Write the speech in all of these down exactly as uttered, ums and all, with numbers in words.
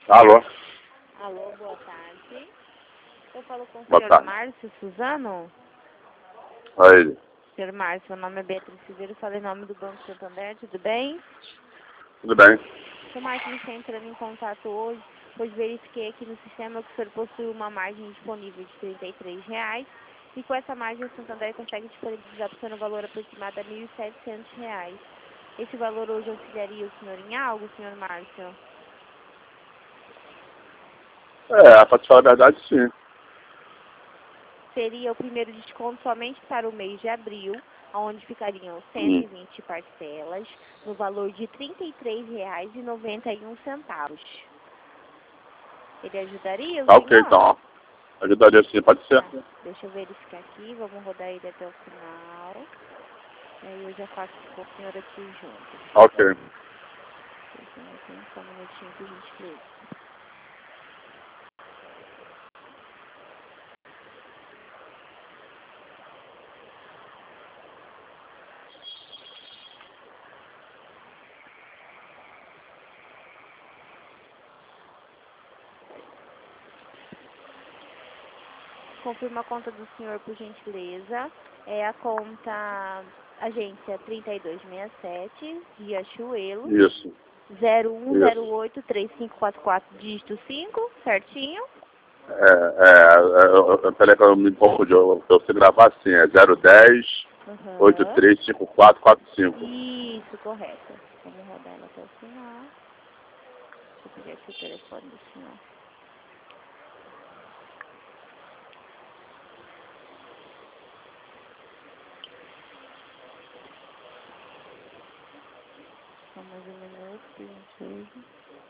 Alô? Alô, boa tarde. Eu falo com o Boa senhor tarde. Márcio Suzano. Oi. senhor Márcio, meu nome é Beatriz Civeiro, falei em nome do Banco Santander, tudo bem? Tudo bem? senhor Márcio, a gente está entrando em contato hoje, pois verifiquei aqui no sistema que o senhor possui uma margem disponível de trinta e três reais e com essa margem o Santander consegue disponibilizar para o senhor um valor aproximado a mil e setecentos reais. Esse valor hoje auxiliaria o senhor em algo, senhor Márcio? É, pra te falar a verdade, sim. Seria o primeiro desconto somente para o mês de abril, onde ficariam cento Hum. e vinte parcelas, no valor de trinta e três reais e noventa e um centavos. Ele ajudaria o Tá ok, senhor? então. Ajudaria sim, pode ser. Tá, deixa eu verificar aqui, vamos rodar ele até o final. E aí eu já faço com o senhor aqui junto. Ok. Só um minutinho, por gentileza. Confirma a conta do senhor, por gentileza. É a conta agência trinta e dois sessenta e sete, Riachuelo, Isso. zero um zero Isso. oito três cinco quatro quatro, dígito cinco, certinho? É, é, eu, eu, peraí que eu me confundi. Eu, eu sei gravar assim, é zero dez, oitenta e Aham. três, cinquenta e quatro, quarenta e cinco. Isso, correto. Vamos rodar ela até o final. Deixa eu pegar aqui o telefone do senhor. Só mais um minuto, por gentileza.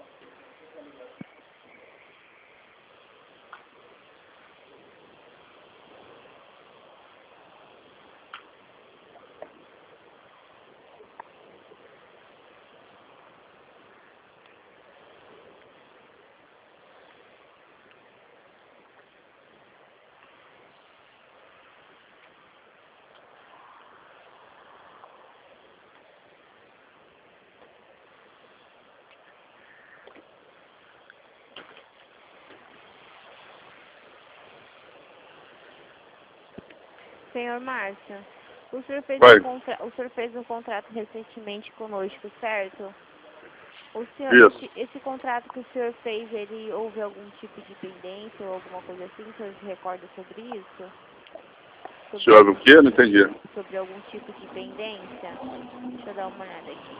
Senhor Márcio, o senhor fez um Oi. contra... o senhor fez um contrato recentemente conosco, certo? O senhor, Isso. esse, esse contrato que o senhor fez, ele houve algum tipo de pendência ou alguma coisa assim? O senhor se recorda sobre isso? Se Sobre houve o algum quê? Não tipo entendi. de, sobre algum tipo de pendência? Deixa eu dar uma olhada aqui.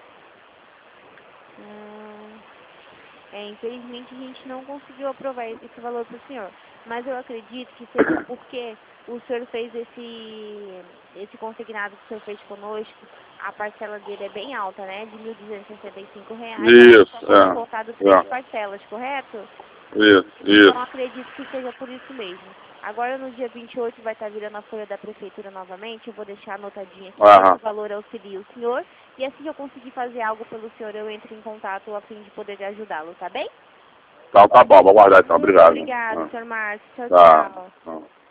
Hum, é, infelizmente a gente não conseguiu aprovar esse valor para o senhor. Mas eu acredito que seja porque o senhor fez esse, esse consignado que o senhor fez conosco, a parcela dele é bem alta, né? De mil duzentos e sessenta e cinco reais, e Isso, só foi descontado é. três é. parcelas, correto? Isso, Então isso. acredito que seja por isso mesmo. Agora no dia vinte e oito vai estar virando a folha da prefeitura novamente, eu vou deixar anotadinha aqui que Aham. esse valor auxilia o senhor, e assim que eu conseguir fazer algo pelo senhor, eu entro em contato a fim de poder ajudá-lo, tá bem? Então tá bom, vou guardar então. Muito Obrigado. obrigada, Ah. senhor Márcio. Tchau, Tá. tchau. Ah.